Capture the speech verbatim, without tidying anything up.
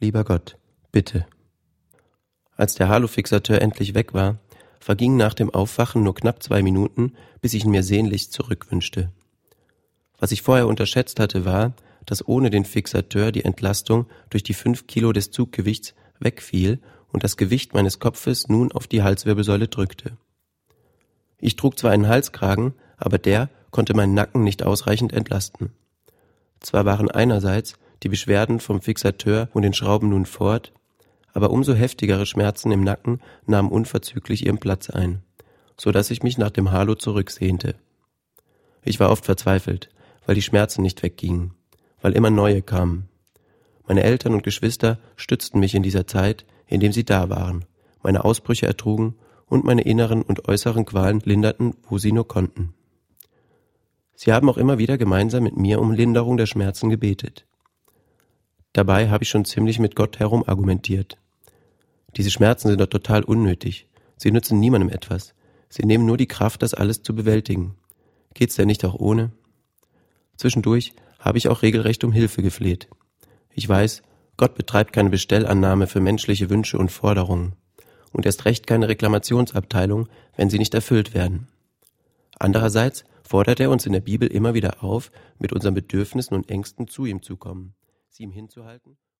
Lieber Gott, bitte. Als der Halofixateur endlich weg war, vergingen nach dem Aufwachen nur knapp zwei Minuten, bis ich ihn mir sehnlichst zurückwünschte. Was ich vorher unterschätzt hatte, war, dass ohne den Fixateur die Entlastung durch die fünf Kilo des Zuggewichts wegfiel und das Gewicht meines Kopfes nun auf die Halswirbelsäule drückte. Ich trug zwar einen Halskragen, aber der konnte meinen Nacken nicht ausreichend entlasten. Zwar waren einerseits die Beschwerden vom Fixateur und den Schrauben nun fort, aber umso heftigere Schmerzen im Nacken nahmen unverzüglich ihren Platz ein, so dass ich mich nach dem Halo zurücksehnte. Ich war oft verzweifelt, weil die Schmerzen nicht weggingen, weil immer neue kamen. Meine Eltern und Geschwister stützten mich in dieser Zeit, indem sie da waren, meine Ausbrüche ertrugen und meine inneren und äußeren Qualen linderten, wo sie nur konnten. Sie haben auch immer wieder gemeinsam mit mir um Linderung der Schmerzen gebetet. Dabei habe ich schon ziemlich mit Gott herum argumentiert. Diese Schmerzen sind doch total unnötig. Sie nützen niemandem etwas. Sie nehmen nur die Kraft, das alles zu bewältigen. Geht's denn nicht auch ohne? Zwischendurch habe ich auch regelrecht um Hilfe gefleht. Ich weiß, Gott betreibt keine Bestellannahme für menschliche Wünsche und Forderungen und erst recht keine Reklamationsabteilung, wenn sie nicht erfüllt werden. Andererseits fordert er uns in der Bibel immer wieder auf, mit unseren Bedürfnissen und Ängsten zu ihm zu kommen, sie ihm hinzuhalten